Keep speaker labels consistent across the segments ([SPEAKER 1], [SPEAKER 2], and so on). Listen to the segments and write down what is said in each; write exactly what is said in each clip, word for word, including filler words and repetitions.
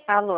[SPEAKER 1] Alô?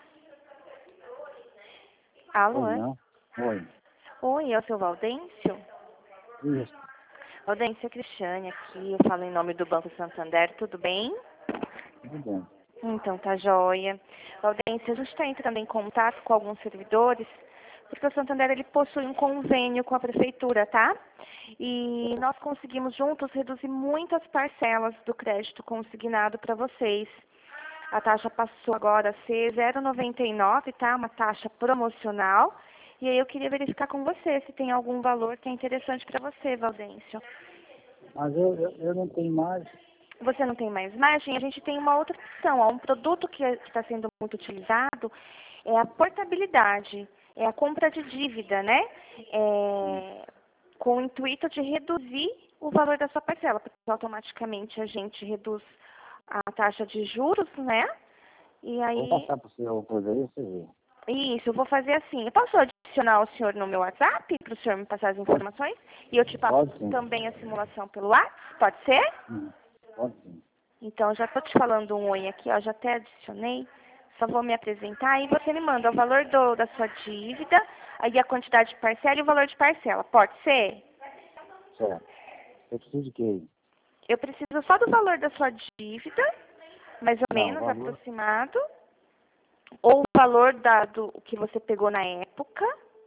[SPEAKER 1] Alô?
[SPEAKER 2] Oi, não? Oi.
[SPEAKER 1] Oi, é o seu Valdêncio?
[SPEAKER 2] Isso.
[SPEAKER 1] Valdêncio, é Cristiane aqui, eu falo em nome do Banco Santander, tudo bem?
[SPEAKER 2] Tudo bem.
[SPEAKER 1] Então, tá joia. Valdêncio, a gente está entrando em contato com alguns servidores, porque o Santander ele possui um convênio com a prefeitura, tá? E nós conseguimos juntos reduzir muitas parcelas do crédito consignado para vocês. A taxa passou agora a ser zero vírgula noventa e nove, tá? Uma taxa promocional. E aí eu queria verificar com você se tem algum valor que é interessante para você, Valdêncio.
[SPEAKER 2] Mas eu, eu, eu não tenho mais.
[SPEAKER 1] Você não tem mais margem? A gente tem uma outra opção. Ó, um produto que está sendo muito utilizado é a portabilidade, é a compra de dívida, né? É, com o intuito de reduzir o valor da sua parcela, porque automaticamente a gente reduz a taxa de juros, né? E
[SPEAKER 2] Vou
[SPEAKER 1] aí,
[SPEAKER 2] passar para o senhor coisa aí, você vê.
[SPEAKER 1] isso, eu vou fazer assim. Eu posso adicionar o senhor no meu WhatsApp para o senhor me passar as informações? E eu te passo
[SPEAKER 2] Pode sim.
[SPEAKER 1] também a simulação pelo WhatsApp? Pode ser?
[SPEAKER 2] Hum, Pode sim.
[SPEAKER 1] Então, já estou te falando um oi aqui, ó, já até adicionei. Só vou me apresentar e você me manda o valor do, da sua dívida, aí a quantidade de parcela e o valor de parcela. Pode ser?
[SPEAKER 2] Certo. Eu preciso de quê?
[SPEAKER 1] Eu preciso só do valor da sua dívida, mais ou
[SPEAKER 2] Não, o
[SPEAKER 1] menos
[SPEAKER 2] valor.
[SPEAKER 1] aproximado, ou o valor da, do que você pegou na época,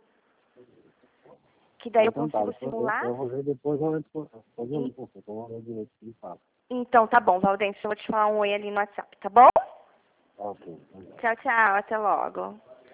[SPEAKER 1] que daí
[SPEAKER 2] Ah,
[SPEAKER 1] eu
[SPEAKER 2] então tá.
[SPEAKER 1] consigo
[SPEAKER 2] Depois, eu,
[SPEAKER 1] simular.
[SPEAKER 2] eu vou ver depois, eu entro, depois eu
[SPEAKER 1] E-
[SPEAKER 2] ligo para você, eu vou ver direito o que ele fala.
[SPEAKER 1] então, tá bom, Valdêncio, eu vou te falar um oi ali no WhatsApp, tá bom?
[SPEAKER 2] Ok. Obrigado.
[SPEAKER 1] Tchau, tchau, até logo.